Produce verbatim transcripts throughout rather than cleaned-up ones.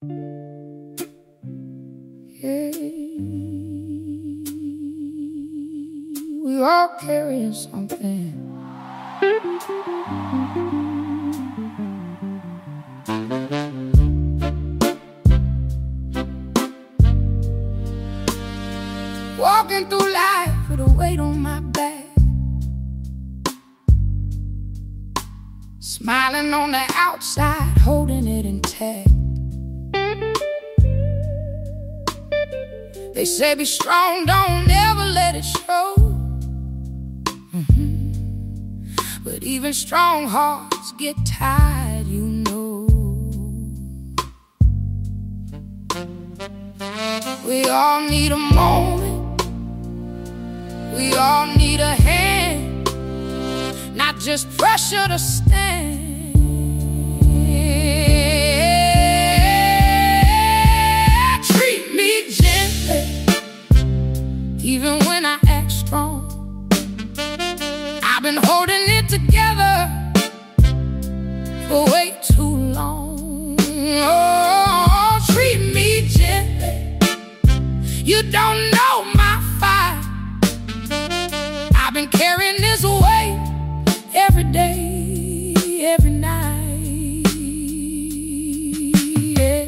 Yeah, we all carrying something. Walking through life with a weight on my back, smiling on the outside, holding it intact. They say be strong, don't ever let it show. Mm-hmm. But even strong hearts get tired, you know. We all need a moment, we all need a hand, not just pressure to stand. Treat me gently, even when I act strong. I've been holding it together for way too long. Oh, treat me gently, you don't know my fight. I've been carrying this weight every day, every night, yeah.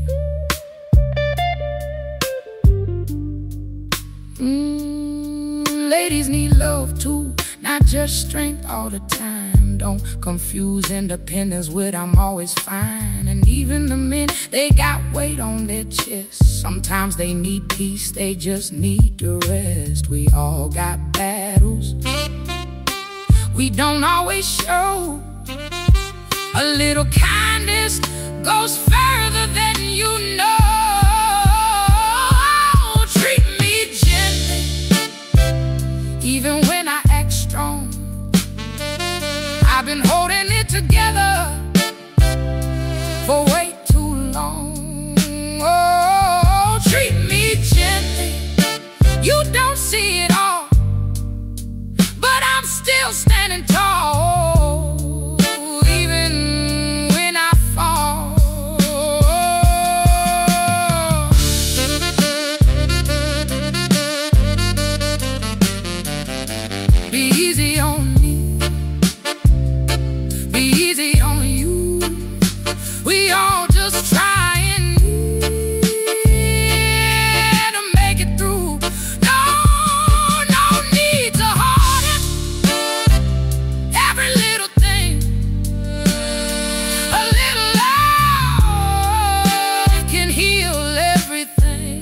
Mm, ladies need love too, not just strength all the time. Don't confuse independence with I'm always fine. And even the men, they got weight on their chests. Sometimes they need peace, they just need to rest. We all got battles we don't always show. A little kindness goes further than you know. Treat me gently, even when I act strong. I've been holding it together for way too long. Oh, treat me gently, you don't see it all, but I'm still standing tall, even when I fall. Be easy on me, be easy on you. We all just trying to make it through. No, no need to hold it. Every little thing, a little love can heal everything.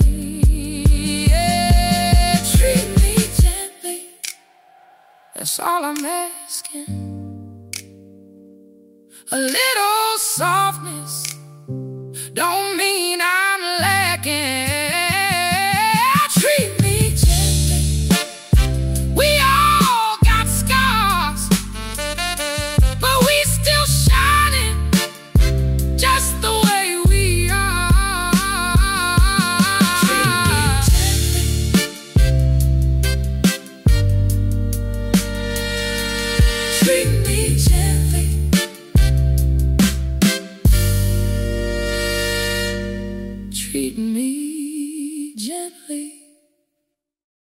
Yeah, treat me gently, that's all I'm asking. A little softness don't mean I'm lacking. Treat me gently, we all got scars, but we still shining just the way we are. Treat me gently, treat me